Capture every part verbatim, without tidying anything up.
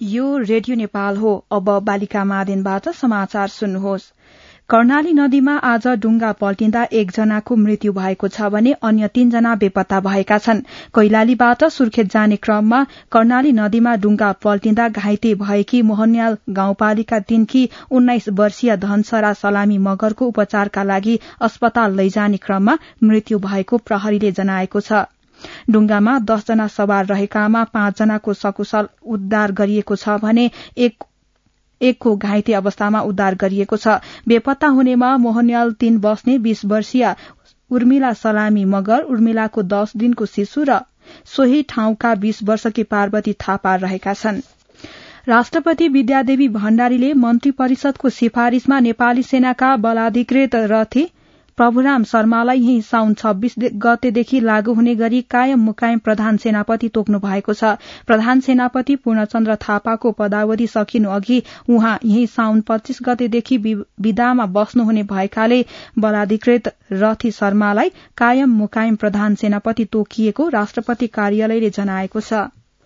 यो रेडियो नेपाल हो। अब बालिका मादेनबाट समाचार सुन्नुहोस्। कर्णाली नदीमा आज डुंगा पल्टिँदा एकजनाको मृत्यु भएको छ भने अन्य तीनजना बेपत्ता भएका छन्। कैलालीबाट सुर्खेत जाने क्रममा कर्णाली नदीमा डुंगा पल्टिँदा घाइते भएकी मोहन्याल गाउँपालिका तीनकी उन्नाइस वर्षीय धनसरा सलामी मगरको उपचारका लागि अस्पताल लैजाने क्रममा मृत्यु भएको प्रहरीले जनाएको छ। डुंगामा दसजना सवार रहेकामा पाँचजनाको सकुशल उद्धार गरिएको छ भने एक एकको घाइते अवस्थामा उद्धार गरिएको छ। बेपत्ता हुनेमा मोहन्याल तीन बस्ने बीस वर्षीय उर्मिला सलामी मगर, उर्मिलाको दस दिनको शिशु र सोही ठाउँका बीस वर्षकी पार्वती थापा रहेका छन्। राष्ट्रपति विद्यादेवी भण्डारीले मन्त्री परिषदको सिफारिशमा नेपाली सेनाका बलाधिकृत रथी प्रभुराम शर्मालाई यही साउन छब्बीस गतेदेखि लागू हुने गरी कायम मुकायम प्रधान सेनापति तोक्नु भएको छ। प्रधान सेनापति पूर्णचन्द्र थापाको पदावधि सकिनु अघि उहाँ यही साउन पच्चीस गतेदेखि विदामा बस्नुहुने भएकाले बलाधिकृत रथी शर्मालाई कायम मुकायम प्रधान सेनापति तोकिएको राष्ट्रपति कार्यालयले जनाएको छ।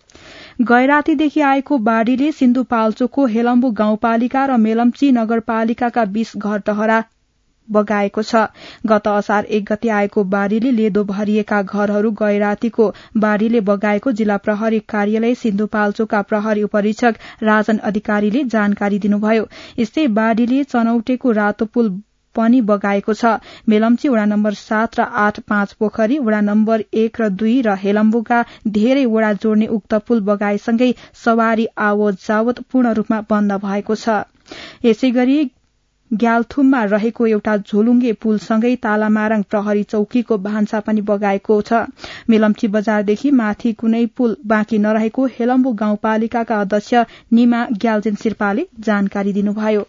गैरातीदेखि आएको बाढ़ीले सिन्धुपाल्चोकको हेलम्बु गाउँपालिका र मेलम्ची नगरपालिकाका बीस घर टहरा बगाएको छ। गत असार एक गते आएको बाढ़ीले लेदो भरिएका घरहरू गैरातीको बाढ़ीले बगाएको जिल्ला प्रहरी कार्यालय सिन्धुपाल्चोकका प्रहरी उपरीक्षक राजन अधिकारीले जानकारी दिनुभयो। यस्तै बाढ़ीले चनौटेको रातो पुल पनि बगाएको छ। मेलम्ची वडा नम्बर सात र आठ पाँच पोखरी, वडा नम्बर एक र दुई र हेलम्बुका धेरै वडा जोड्ने उक्त पुल बगाएसँगै सवारी आवत जावत पूर्ण रूपमा बन्द भएको छ। यसैगरी ग्याल्थुममा रहेको एउटा झोलुङ्गे पुलसँगै तालामाराङ प्रहरी चौकीको भान्सा पनि बगाएको छ। मेलम्ची बजारदेखि माथि कुनै पुल बाँकी नरहेको हेलम्बु गाउँपालिकाका अध्यक्ष निमा ग्याल्जेन शेर्पाले जानकारी दिनुभयो।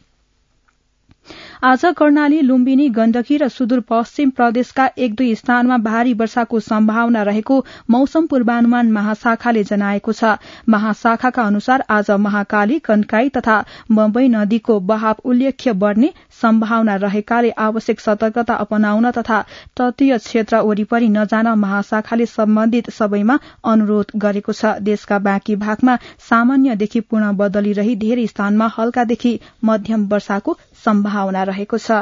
आज कर्णाली, लुम्बिनी, गण्डकी र सुदूरपश्चिम प्रदेशका एक दुई स्थानमा भारी वर्षाको सम्भावना रहेको मौसम पूर्वानुमान महाशाखाले जनाएको छ। महाशाखाका अनुसार आज महाकाली, कन्काई तथा बम्बई नदीको बहाव उल्लेख्य बढ़ने सम्भावना रहेकाले आवश्यक सतर्कता अपनाउन तथा तटीय क्षेत्र वरिपरि नजान महाशाखाले सम्बन्धित सबैमा अनुरोध गरेको छ। देशका बाँकी भागमा सामान्यदेखि पूर्ण बदली रही धेरै स्थानमा हल्कादेखि मध्यम वर्षाको सम्भावना रहेको छ।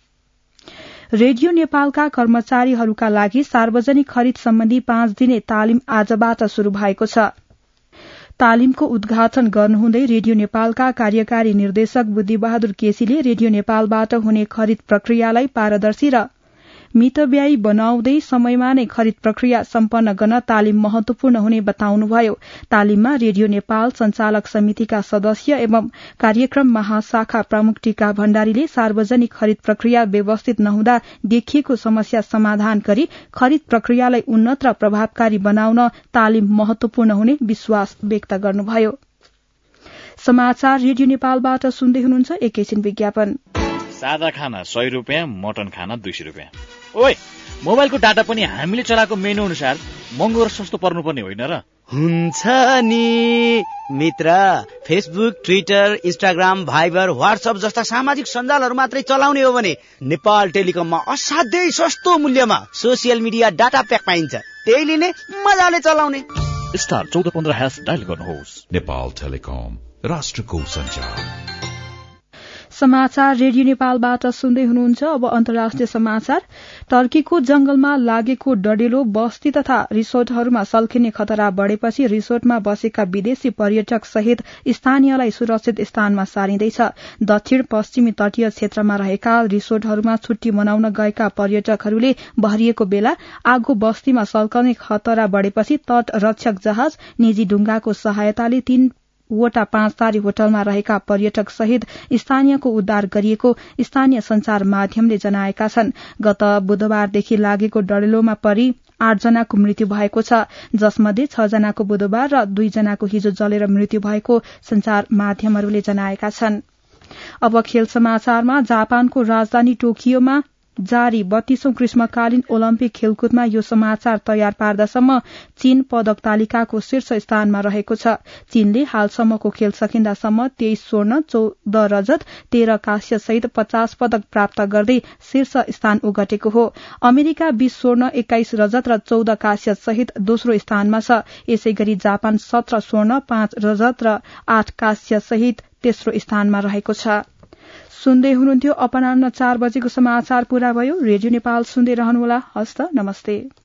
रेडियो नेपालका कर्मचारीहरूका लागि सार्वजनिक खरिद सम्बन्धी पाँच दिने तालिम आजबाट शुरू भएको छ। तालिमको उद्घाटन गर्नुहुँदै रेडियो नेपालका कार्यकारी निर्देशक बुद्धिबहादुर केसीले रेडियो नेपालबाट हुने खरिद प्रक्रियालाई पारदर्शी र मितव्ययी बनाउँदै समयमा नै खरिद प्रक्रिया सम्पन्न गर्न तालिम महत्वपूर्ण हुने बताउनुभयो। तालिममा रेडियो नेपाल संचालक समितिका सदस्य एवं कार्यक्रम महाशाखा प्रमुख टीका भण्डारीले सार्वजनिक खरिद प्रक्रिया व्यवस्थित नहुँदा देखिएको समस्या समाधान गरी खरिद प्रक्रियालाई उन्नत र प्रभावकारी बनाउन तालिम महत्वपूर्ण हुने विश्वास व्यक्त गर्नुभयो। समाचार रेडियो नेपालबाट सुन्दै हुनुहुन्छ। एकैछिन विज्ञापन। सादा खाना सय रुपियाँ, मटन खाना दुई सय रुपियाँ। ओए, मोबाइलको डाटा पनि हामीले चलाएको मेनु अनुसार महँगो र सस्तो पर्नुपर्ने होइन र? हुन्छ नि मित्र, Facebook, Twitter, Instagram, Viber, WhatsApp जस्ता सामाजिक सञ्जालहरू मात्रै चलाउने हो भने नेपाल टेलिकममा असाध्यै सस्तो मूल्यमा सोसियल मिडिया डाटा प्याक पाइन्छ। त्यही लिने, मजाले चलाउने। स्टार चौध पन्ध्र ह्यास डायल गर्नुहोस्। नेपाल टेलिकम, राष्ट्रको सञ्चार। समाचार रेडियो नेपालबाट सुन्दै हुनुहुन्छ। अब अन्तर्राष्ट्रिय समाचार। टर्कीको जंगलमा लागेको डढेलो बस्ती तथा रिसोर्टहरूमा सल्किने खतरा बढ़ेपछि रिसोर्टमा बसेका विदेशी पर्यटक सहित स्थानीयलाई सुरक्षित स्थानमा सारिँदैछ। दक्षिण पश्चिमी तटीय क्षेत्रमा रहेका रिसोर्टहरूमा छुट्टी मनाउन गएका पर्यटकहरूले भरिएको बेला आगो बस्तीमा सल्कने खतरा बढ़ेपछि तट रक्षक जहाज निजी ढुंगाको सहायताले तीन वटा पाँच तारे होटलमा रहेका पर्यटक सहित स्थानीयको उद्धार गरिएको स्थानीय संचार माध्यमले जनाएका छन्। गत बुधबारदेखि लागेको डढेलोमा परि आठ जनाको मृत्यु भएको छ, जसमध्ये छ जनाको बुधबार र दुई जनाको हिजो जलेर मृत्यु भएको संचार माध्यमहरूले जनाएका छन्। अब खेल समाचारमा। जापानको राजधानी टोकियोमा जारी बत्तीसौं ग्रीष्मकालीन ओलम्पिक खेलकुदमा यो समाचार तयार पार्दासम्म चीन पदक तालिकाको शीर्ष स्थानमा रहेको छ। चीनले हालसम्मको खेल सकिन्दासम्म तेइस स्वर्ण, चौध रजत, तेह्र कांस्य सहित पचास पदक प्राप्त गर्दै शीर्ष स्थान ओगटेको हो। अमेरिका बीस स्वर्ण, एक्काइस रजत र चौध कांस्य सहित दोस्रो स्थानमा छ। यसै गरी जापान सत्र स्वर्ण, पाँच रजत र आठ कांस्य सहित तेस्रो स्थानमा रहेको छ। सुन्दै हुनुहुन्थ्यो अपराह्न चार बजेको समाचार पूरा भयो। रेडियो नेपाल सुन्दै रहनुहोला। हस्त नमस्ते।